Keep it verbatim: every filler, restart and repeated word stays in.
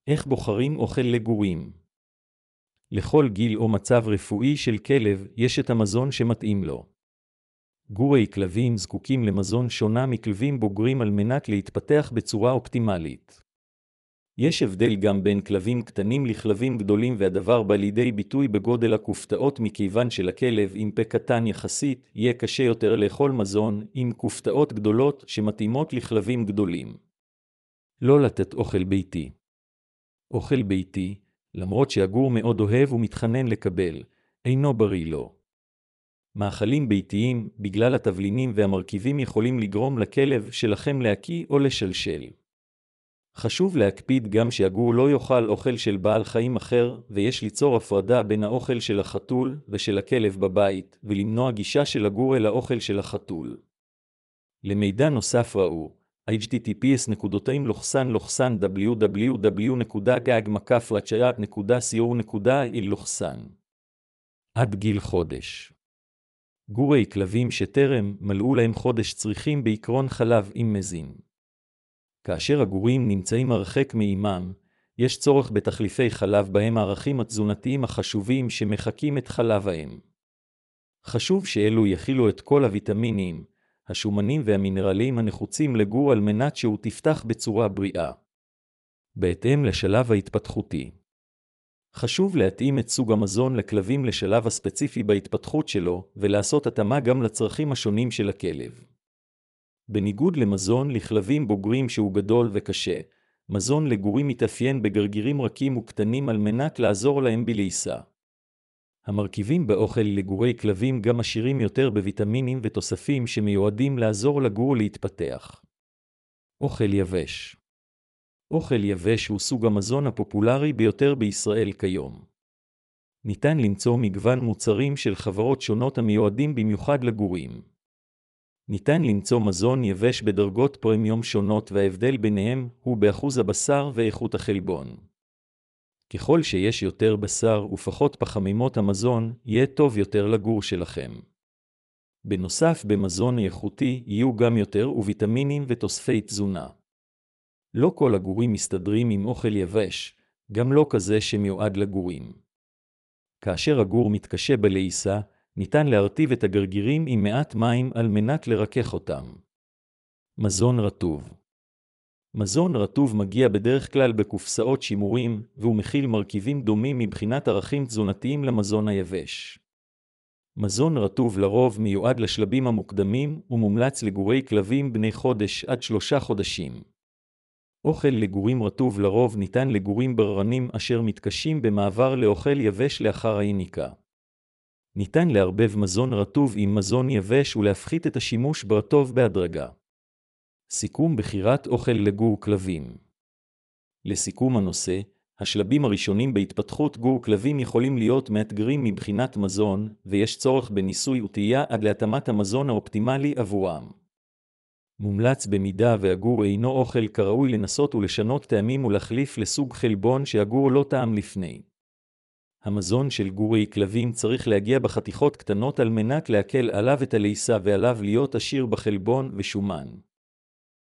איך בוחרים אוכל לגורים? לכל גיל או מצב רפואי של כלב יש את המזון שמתאים לו. גורי כלבים זקוקים למזון שונה מכלבים בוגרים על מנת להתפתח בצורה אופטימלית. יש הבדל גם בין כלבים קטנים לכלבים גדולים, והדבר בא לידי ביטוי בגודל הכופתאות, מכיוון שלכלב עם פה קטן יחסית יהיה קשה יותר לאכול מזון עם כופתאות גדולות שמתאימות לכלבים גדולים. לא לתת אוכל ביתי. אוכל ביתי, למרות שהגור מאוד אוהב ומתחנן לקבל, אינו בריא לו. מאכלים ביתיים, בגלל התבלינים והמרכיבים, יכולים לגרום לכלב שלכם להקיא או לשלשל. חשוב להקפיד גם שהגור לא יאכל אוכל של בעל חיים אחר, ויש ליצור הפרדה בין האוכל של החתול ושל הכלב בבית, ולמנוע גישה של הגור אל האוכל של החתול. למידע נוסף ראו אייץ' טי טי פי אס נקודתיים לוחסן לוחסן דאבליו דאבליו דאבליו נקודה גג מקף רצ'יית נקודה סי או נקודה איל לוחסן. עד גיל חודש. גורי כלבים שטרם מלאו להם חודש צריכים בעיקרון חלב עם מזין. כאשר הגורים נמצאים הרחק מאימם, יש צורך בתחליפי חלב בהם הערכים התזונתיים החשובים שמחקים את חלב האם. חשוב שאלו יכילו את כל הוויטמינים, השומנים והמינרלים הנחוצים לגור על מנת שהוא תפתח בצורה בריאה. בהתאם לשלב ההתפתחותי. חשוב להתאים את סוג המזון לכלבים לשלב הספציפי בהתפתחות שלו, ולעשות התאמה גם לצרכים השונים של הכלב. בניגוד למזון לכלבים בוגרים שהוא גדול וקשה, מזון לגורים מתאפיין בגרגירים רכים וקטנים על מנת לעזור להם בלעיסה. המרכיבים באוכל לגורי כלבים גם עשירים יותר בוויטמינים ותוספים שמיועדים לעזור לגור להתפתח. אוכל יבש. אוכל יבש הוא סוג המזון הפופולרי ביותר בישראל כיום. ניתן למצוא מגוון מוצרים של חברות שונות המיועדים במיוחד לגורים. ניתן למצוא מזון יבש בדרגות פרמיום שונות, וההבדל ביניהם הוא באחוז הבשר ואיכות החלבון. ככל שיש יותר בשר ופחות פחמימות המזון, יהיה טוב יותר לגור שלכם. בנוסף, במזון איכותי יהיו גם יותר וויטמינים ותוספי תזונה. לא כל הגורים מסתדרים עם אוכל יבש, גם לא כזה שמיועד לגורים. כאשר הגור מתקשה בלעיסה, ניתן להרטיב את הגרגירים עם מעט מים על מנת לרכך אותם. מזון רטוב. מזון רטוב מגיע בדרך כלל בקופסאות שימורים, והוא מכיל מרכיבים דומים מבחינת ערכים תזונתיים למזון היבש. מזון רטוב לרוב מיועד לשלבים המוקדמים ומומלץ לגורי כלבים בני חודש עד שלושה חודשים. אוכל לגורים רטוב לרוב ניתן לגורים בררנים אשר מתקשים במעבר לאוכל יבש לאחר היניקה. ניתן לערבב מזון רטוב עם מזון יבש ולהפחית את השימוש ברטוב בהדרגה. סיכום בחירת אוכל לגור כלבים. לסיכום הנושא, השלבים הראשונים בהתפתחות גור כלבים יכולים להיות מאתגרים מבחינת מזון, ויש צורך בניסוי וטעייה עד להתאמת המזון האופטימלי עבורם. מומלץ במידה והגור אינו אוכל כראוי לנסות ולשנות טעמים ולהחליף לסוג חלבון שהגור לא טעם לפני. המזון של גורי כלבים צריך להגיע בחתיכות קטנות על מנת להקל עליו את הלעיסה ועליו להיות עשיר בחלבון ושומן.